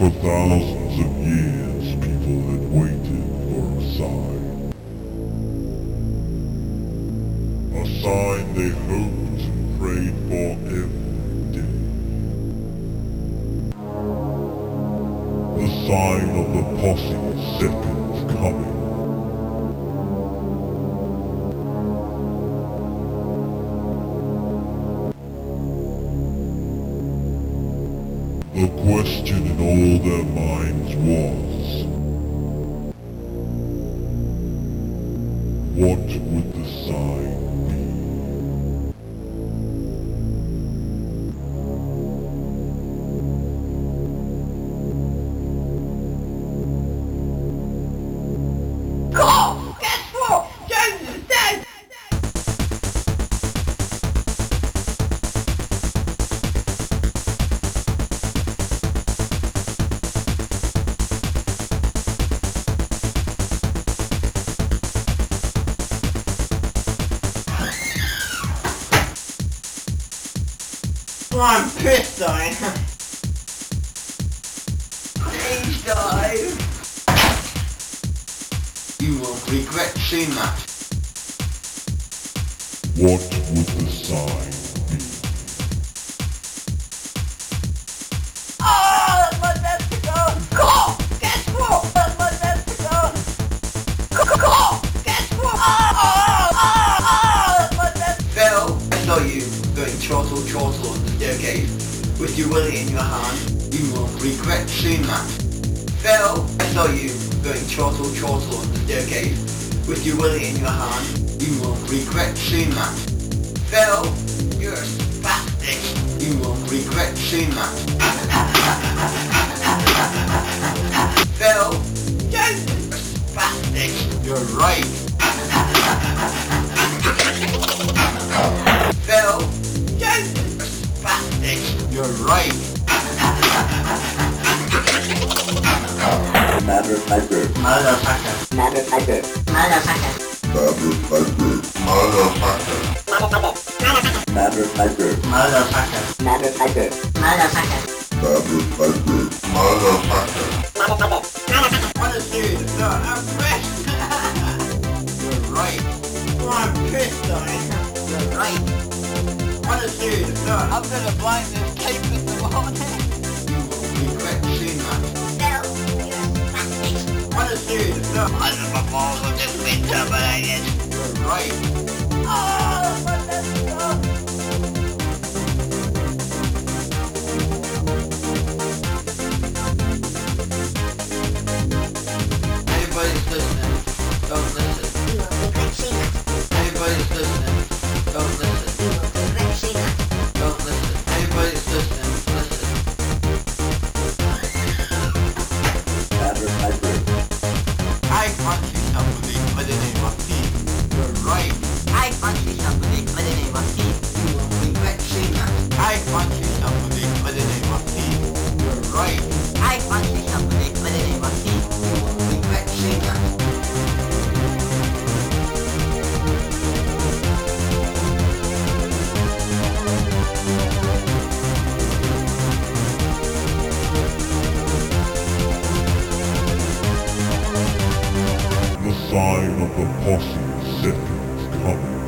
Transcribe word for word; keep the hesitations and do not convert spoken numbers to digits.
For thousands of years, people had waited for a sign. A sign they hoped and prayed for every day. The sign of the posse's second coming. The question in all their minds was, what would the sign be? Carl, guess what? Jones is dead! Well, I'm pissed, I am. Please dive. You will regret seeing that. What would the sign be? Oh, that's my Decepticon! Carl, guess what? That's my Decepticon! Carl, guess what? Oh, oh, oh, oh, that's my Decepticon! Phil, I saw you going chortle chortle on the staircase with your willy in your hand. You will regret seeing that. Phil, I saw you going chortle chortle on the staircase with your willy in your hand. You will regret seeing that. Phil, you're a spastic. You will regret seeing that. Phil, Jones is you're a spastic. You're right. Phil, Jones is you're a spastic. You're right. Motherfucker. Motherfucker. Motherfucker. Motherfucker. Motherfucker. Motherfucker. Motherfucker. Motherfucker. Motherfucker. Motherfucker. Motherfucker. Motherfucker. What a serious thought. I'm pissed. You're right. well, I'm pissed, I am. You're right. What a serious thought. I'm gonna blind this tape in the morning. You will regret seeing that. Phil, you're a spastic. What a serious thought. I just my balls have just been terminated. You're right. Oh, that's my Decepticon! Anybody's listening, don't listen. You will regret seeing that. Anybody's listening, don't listen. You will regret seeing that. Don't listen. Anybody's listening, listen. Motherfucker. I punch you somebody by the name of Steve. You're right. I punch you somebody by the name of Steve. You will regret seeing that. I punch you somebody by the name of Steve. You're right. I punch you somebody by the name of Steve. You will regret seeing that. The sign of the posse's second coming.